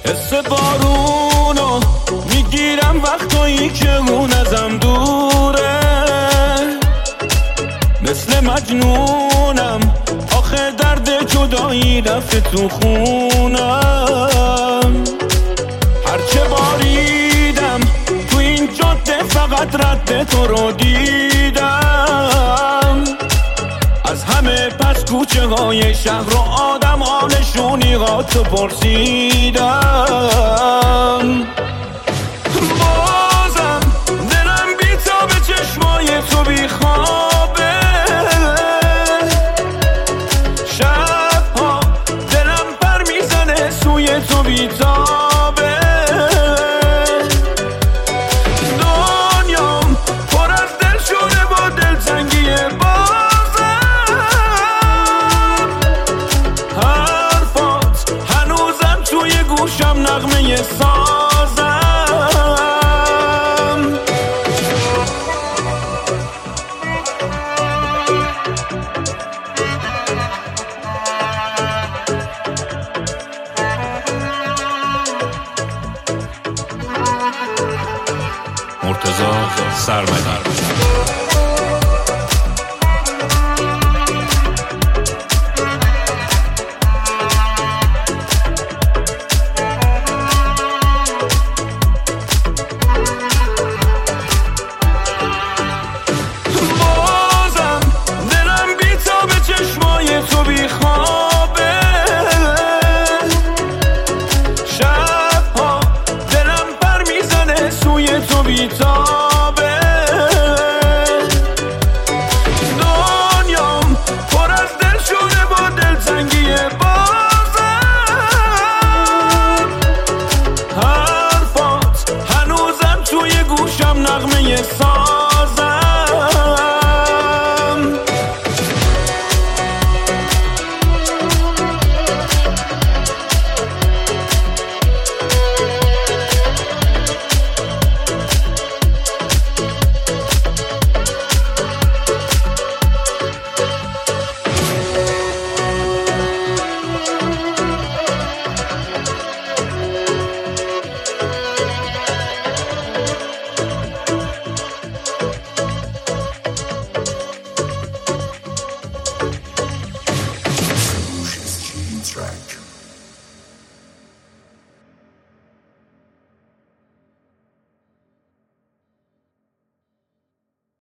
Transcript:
حس بارونو میگیرم وقتایی که اون ازم دوره، مثل مجنونم آخه درد جدایی رفته تو خونم. هرچه باریدم تو این جاده فقط رد تو رو دیدم، از همه پس کوچه های شهر و آدم ها نشونیاتو پرسیدم. بازم دلم بی‌تاب چشمای تو بیخوابه، شبها دلم پر میزنه سوی تو بی‌تابه، دنیام پر از دل شده با دلتنگی بازم، حرفات هنوزم توی گوشم نغمه سازم. مرتضی سرمدی.